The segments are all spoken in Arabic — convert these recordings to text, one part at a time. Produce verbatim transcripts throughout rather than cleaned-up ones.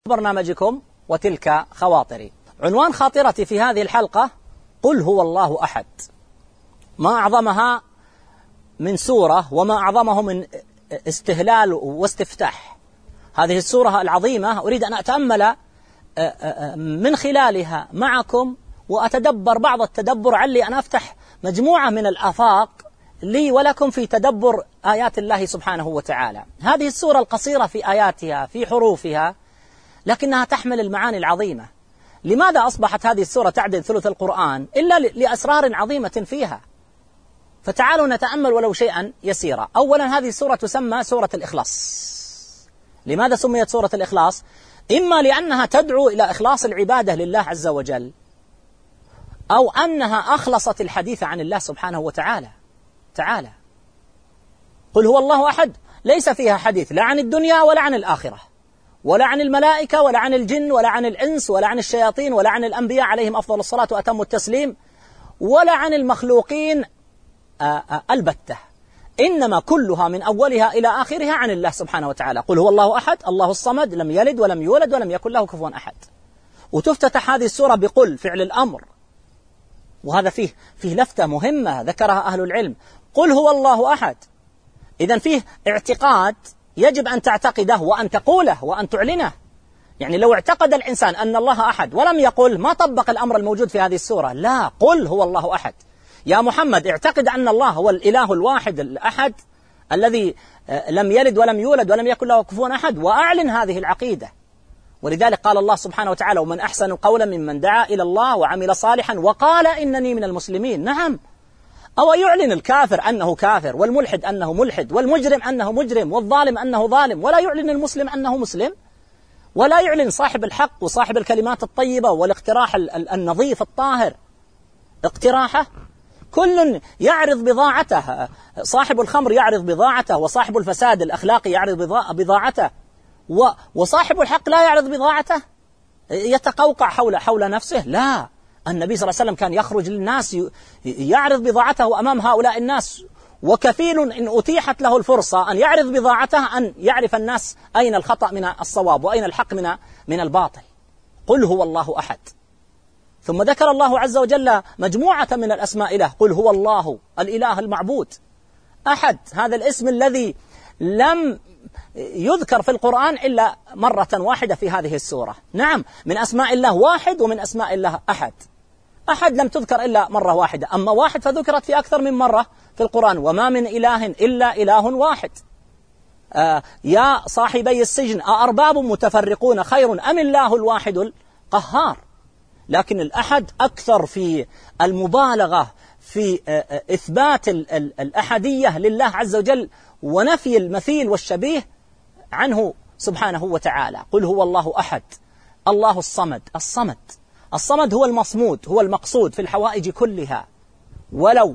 برنامجكم وتلك خواطري. عنوان خاطرتي في هذه الحلقة: قل هو الله أحد. ما أعظمها من سورة وما أعظمه من استهلال واستفتاح. هذه السورة العظيمة أريد أن أتأمل من خلالها معكم وأتدبر بعض التدبر، علي أن أفتح مجموعة من الآفاق لي ولكم في تدبر آيات الله سبحانه وتعالى. هذه السورة القصيرة في آياتها في حروفها لكنها تحمل المعاني العظيمة. لماذا أصبحت هذه السورة تعدل ثلث القرآن؟ إلا لأسرار عظيمة فيها. فتعالوا نتأمل ولو شيئا يسيرا. أولا، هذه السورة تسمى سورة الإخلاص. لماذا سميت سورة الإخلاص؟ إما لأنها تدعو إلى إخلاص العبادة لله عز وجل، أو أنها أخلصت الحديث عن الله سبحانه وتعالى. تعالى قل هو الله أحد ليس فيها حديث لا عن الدنيا ولا عن الآخرة، ولا عن الملائكة ولا عن الجن ولا عن الإنس ولا عن الشياطين ولا عن الأنبياء عليهم أفضل الصلاة وأتم التسليم، ولا عن المخلوقين البتة. إنما كلها من أولها إلى آخرها عن الله سبحانه وتعالى. قل هو الله أحد الله الصمد لم يلد ولم يولد ولم يكن له كفوا أحد. وتفتتح هذه السورة بقل فعل الأمر، وهذا فيه فيه لفتة مهمة ذكرها أهل العلم. قل هو الله أحد، إذن فيه اعتقاد يجب أن تعتقده وأن تقوله وأن تعلنه. يعني لو اعتقد الإنسان أن الله أحد ولم يقل ما طبق الأمر الموجود في هذه السورة. لا، قل هو الله أحد. يا محمد اعتقد أن الله هو الإله الواحد الأحد الذي لم يلد ولم يولد ولم يكن له كفوا أحد، وأعلن هذه العقيدة. ولذلك قال الله سبحانه وتعالى: ومن أحسن قولا ممن دعا إلى الله وعمل صالحا وقال إنني من المسلمين. نعم، أو يعلن الكافر أنه كافر، والملحد أنه ملحد، والمجرم أنه مجرم، والظالم أنه ظالم، ولا يعلن المسلم أنه مسلم، ولا يعلن صاحب الحق وصاحب الكلمات الطيبة والاقتراح النظيف الطاهر اقتراحه. كل يعرض بضاعته، صاحب الخمر يعرض بضاعته، وصاحب الفساد الأخلاقي يعرض بضاعته، وصاحب الحق لا يعرض بضاعته، يتقوقع حول حول نفسه. لا، النبي صلى الله عليه وسلم كان يخرج للناس يعرض بضاعته أمام هؤلاء الناس، وكفيل إن أتيحت له الفرصة أن يعرض بضاعته أن يعرف الناس أين الخطأ من الصواب وأين الحق من من الباطل. قل هو الله أحد. ثم ذكر الله عز وجل مجموعة من الأسماء له. قل هو الله الإله المعبود أحد، هذا الاسم الذي لم يذكر في القرآن إلا مرة واحدة في هذه السورة. نعم، من أسماء الله واحد ومن أسماء الله أحد. أحد لم تذكر إلا مرة واحدة، أما واحد فذكرت في أكثر من مرة في القرآن. وما من إله إلا إله واحد. آه يا صاحبي السجن أأرباب متفرقون خير أم الله الواحد القهار. لكن الأحد أكثر في المبالغة في إثبات الأحدية لله عز وجل ونفي المثيل والشبيه عنه سبحانه وتعالى. قل هو الله أحد الله الصمد. الصمد الصمد هو المصمود، هو المقصود في الحوائج كلها. ولو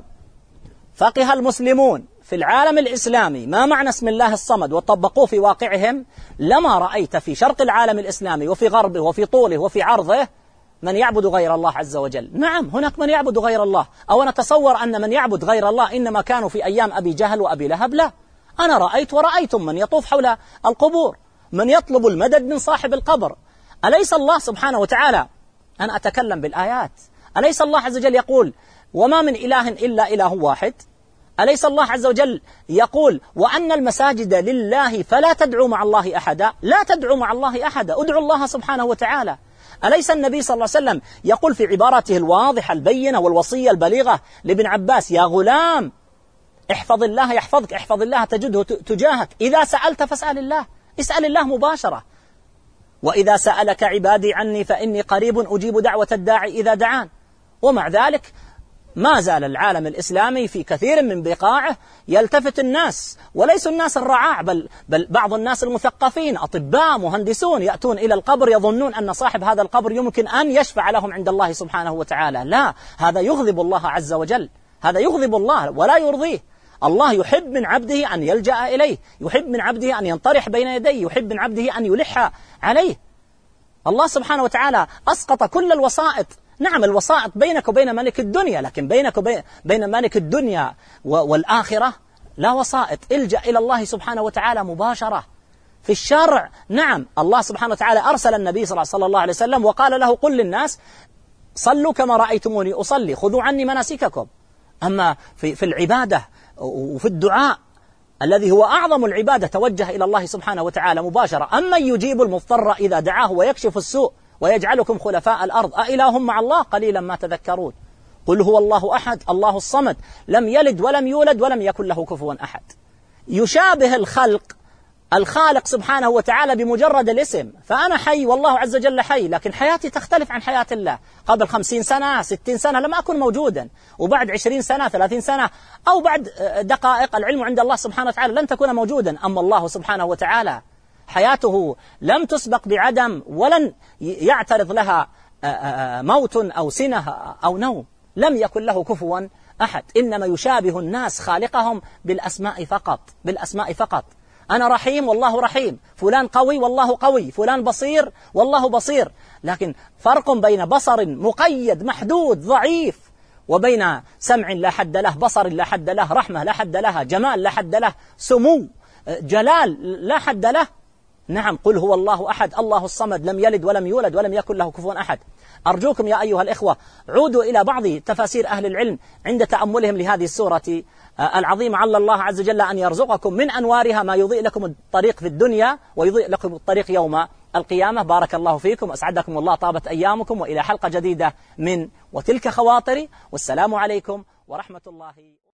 فقه المسلمون في العالم الإسلامي ما معنى اسم الله الصمد وطبقوه في واقعهم، لما رأيت في شرق العالم الإسلامي وفي غربه وفي طوله وفي عرضه من يعبد غير الله عز وجل. نعم، هناك من يعبد غير الله. أو نتصور أن من يعبد غير الله إنما كانوا في أيام أبي جهل وأبي لهب. لا، أنا رأيت ورأيتم من يطوف حول القبور، من يطلب المدد من صاحب القبر. أليس الله سبحانه وتعالى، أنا أتكلم بالآيات، أليس الله عز وجل يقول وما من إله إلا إله واحد؟ أليس الله عز وجل يقول وأن المساجد لله فلا تدعوا مع الله أحدا؟ لا تدعوا مع الله أحدا، ادعوا الله سبحانه وتعالى. أليس النبي صلى الله عليه وسلم يقول في عبارته الواضحة البينة والوصية البليغة لابن عباس: يا غلام احفظ الله يحفظك، احفظ الله تجده تجاهك، إذا سألت فاسأل الله، اسأل الله مباشرة. وإذا سألك عبادي عني فإني قريب أجيب دعوة الداعي إذا دعان. ومع ذلك ما زال العالم الإسلامي في كثير من بقاعه يلتفت الناس، وليسوا الناس الرعاع، بل, بل بعض الناس المثقفين أطباء مهندسون يأتون إلى القبر يظنون أن صاحب هذا القبر يمكن أن يشفع لهم عند الله سبحانه وتعالى. لا، هذا يغضب الله عز وجل، هذا يغضب الله ولا يرضيه. الله يحب من عبده أن يلجأ إليه، يحب من عبده أن ينطرح بين يديه، يحب من عبده أن يلح عليه. الله سبحانه وتعالى أسقط كل الوسائط. نعم، الوسائط بينك وبين ملك الدنيا، لكن بينك وبين بين ملك الدنيا والآخرة لا وسائط. الجأ إلى الله سبحانه وتعالى مباشرة. في الشرع نعم، الله سبحانه وتعالى أرسل النبي صلى الله عليه وسلم وقال له قل للناس صلوا كما رأيتموني أصلي، خذوا عني مناسككم. أما في, في العبادة وفي الدعاء الذي هو أعظم العبادة توجه إلى الله سبحانه وتعالى مباشرة. أما يجيب المضطر إذا دعاه ويكشف السوء ويجعلكم خلفاء الأرض أإله مع الله قليلا ما تذكرون. قل هو الله أحد الله الصمد لم يلد ولم يولد ولم يكن له كفوا أحد. يشابه الخلق الخالق سبحانه وتعالى بمجرد الاسم، فأنا حي والله عز وجل حي، لكن حياتي تختلف عن حياة الله. قبل خمسين سنة ستين سنة لم أكن موجودا، وبعد عشرين سنة ثلاثين سنة أو بعد دقائق العلم عند الله سبحانه وتعالى لن تكون موجودا. أما الله سبحانه وتعالى حياته لم تسبق بعدم ولن يعترض لها موت أو سنة أو نوم، لم يكن له كفوا أحد. إنما يشابه الناس خالقهم بالأسماء فقط، بالأسماء فقط. أنا رحيم والله رحيم، فلان قوي والله قوي، فلان بصير والله بصير، لكن فرق بين بصر مقيد محدود ضعيف وبين سمع لا حد له، بصر لا حد له، رحمة لا حد لها، جمال لا حد له، سمو جلال لا حد له. نعم، قل هو الله أحد الله الصمد لم يلد ولم يولد ولم يكن له كفوا أحد. أرجوكم يا أيها الإخوة عودوا إلى بعض تفاسير أهل العلم عند تأملهم لهذه السورة العظيمة. على الله عز وجل أن يرزقكم من أنوارها ما يضيء لكم الطريق في الدنيا ويضيء لكم الطريق يوم القيامة. بارك الله فيكم، أسعدكم الله، طابت أيامكم، وإلى حلقة جديدة من وتلك خواطري، والسلام عليكم ورحمة الله.